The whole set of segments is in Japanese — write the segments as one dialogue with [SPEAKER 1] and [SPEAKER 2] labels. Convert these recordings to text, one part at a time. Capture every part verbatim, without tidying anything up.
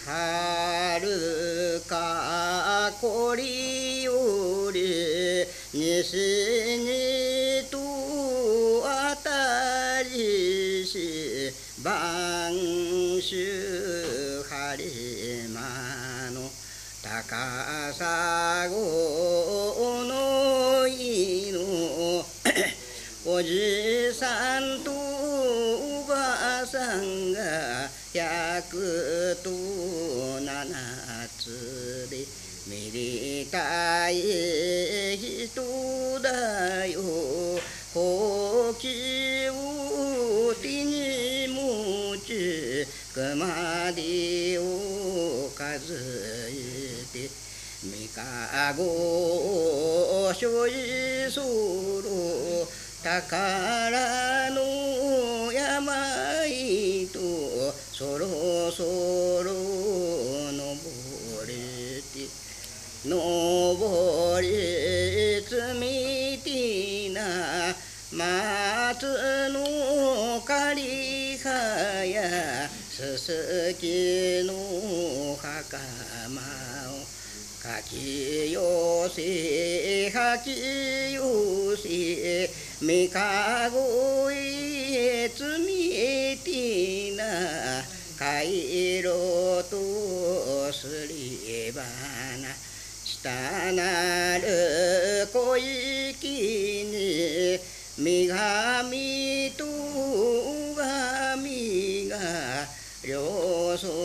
[SPEAKER 1] 遥かこりより西にとあたりし晩秋晴れ間の高砂の犬おじさんとおばあさんが百と七つでめでたい人だよほうきを手に持ち熊手を数えて三かごをしょいそろ宝の山へとそろそろ登れて登りつみてな松の刈葉やすすきの袴をかき寄せはき寄せ三かごへ積みてな帰ろとすればな下なる小池に女神と神が両足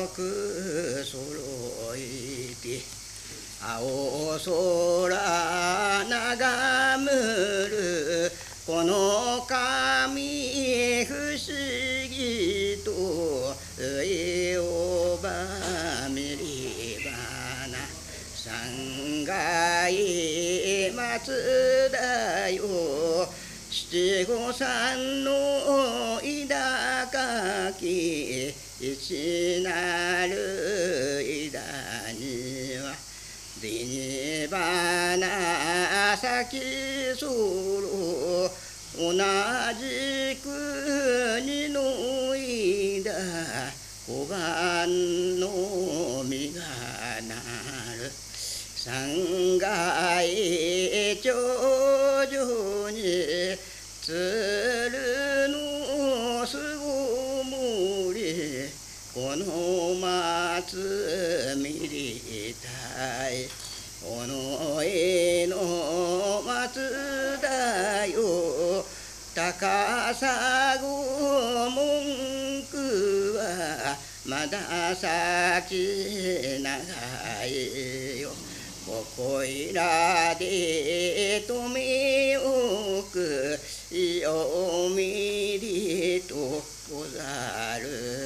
[SPEAKER 1] 揃えて青空眺むるこの神不思議と上をば見ればな三階松だよ七五三の枝かき一なる枝には銭花咲きそろ同じ国の枝小判の実がなる三階頂上に鶴の巣ごもりこの松見りたいこの絵の松だよ高砂文句はまだ先長いよここいらで止めおくよみりとござる